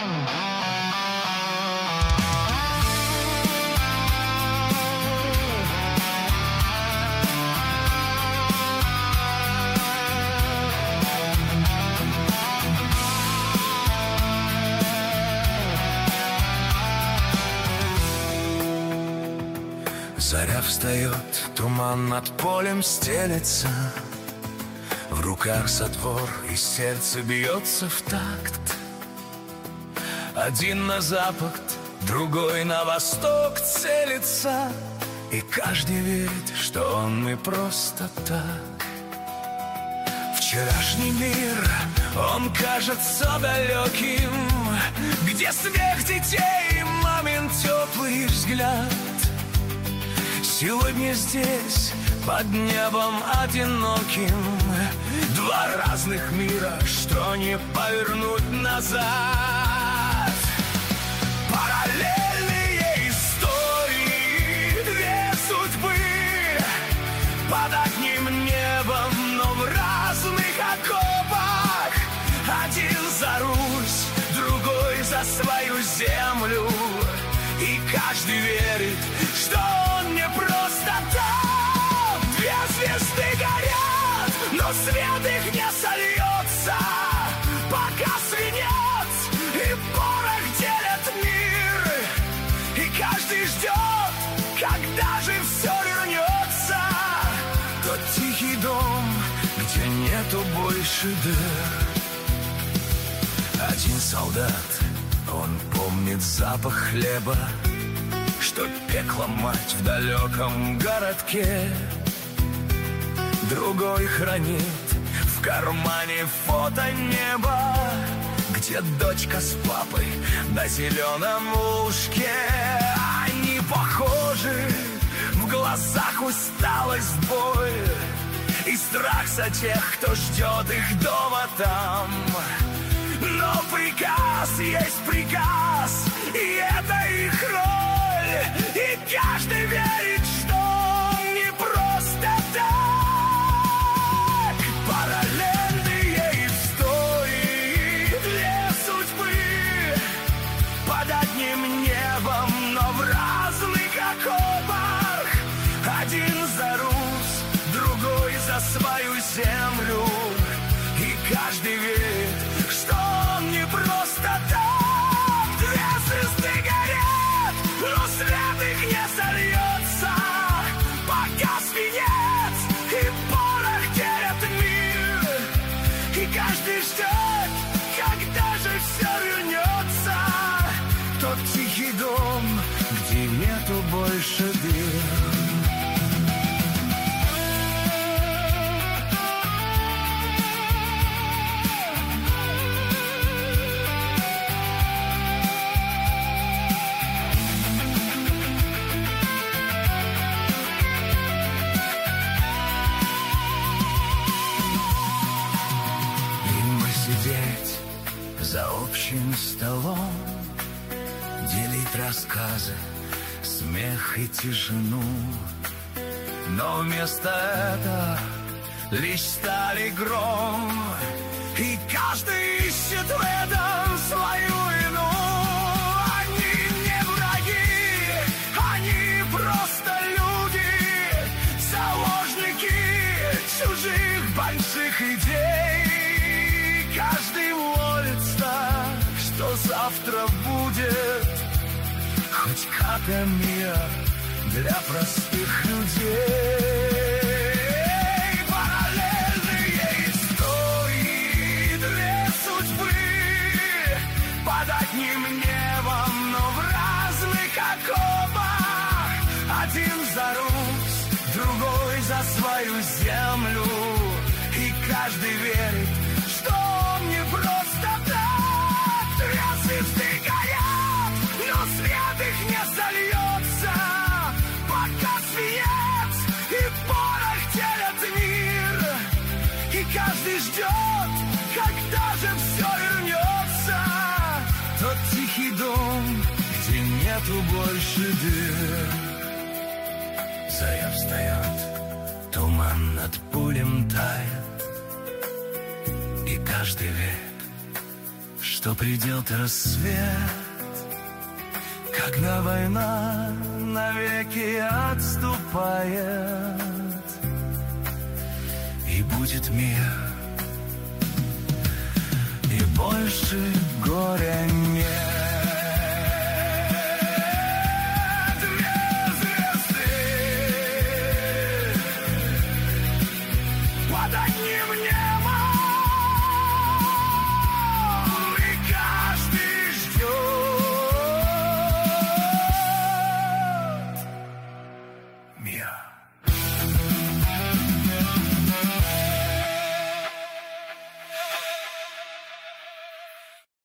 Заря встает, туман над полем стелется, в руках затвор, и сердце бьется в такт. Один на запад, другой на восток целится, и каждый верит, что он не просто так. Вчерашний мир, он кажется далеким, где смех детей и мамин теплый взгляд. Сегодня здесь, под небом одиноким, два разных мира, что не повернуть назад. Параллельные истории, две судьбы, под одним небом, но в разных окопах. Один за Русь, другой за свою землю, и каждый верит, что он не просто так. Две звезды горят, но свет их не сольется, пока свинец и порох делят мир. И каждый ждет, когда же все вернется. Тот тихий дом, где нету больше дыр. Один солдат, он помнит запах хлеба, что пекла мать в далеком городке. Другой хранит в кармане фото неба, где дочка с папой на зеленом лужке. Они похожи, в глазах усталость, боль и страх за тех, кто ждет их дома там. Но приказ есть приказ, и это их роль. И каждый верит, что он не просто так. Параллельные истории, две судьбы, под одним небом, но в разных окопах. Один за Русь, другой за свою землю, и каждый верит, что он не просто так. Две звезды горят, но свет их не сольется, пока свинец и порох делят мир. И каждый ждет, когда же все вернется. Тот тихий дом, где нету больше дыр. За общим столом, делить рассказы, смех и тишину. Но вместо этого лишь сталь и гром, и каждый ищет в этом свою вину. Они не враги, они просто люди, заложники чужих больших идей. Каждый молится, что завтра будет хоть капля мира для простых людей. Параллельные истории, две судьбы, под одним небом, но в разных окопах. Один за Русь, другой за свою землю, и каждый верит, что он не просто так. Две звезды горят, но свет их не сольется, пока свинец и порох делят мир. И каждый ждет, когда же все вернется. Тот тихий дом, где нету больше дыр. Заря встает, туман над полем тает, и каждый верит, что что придет рассвет, когда война навеки отступает, и будет мир, и больше горя нет.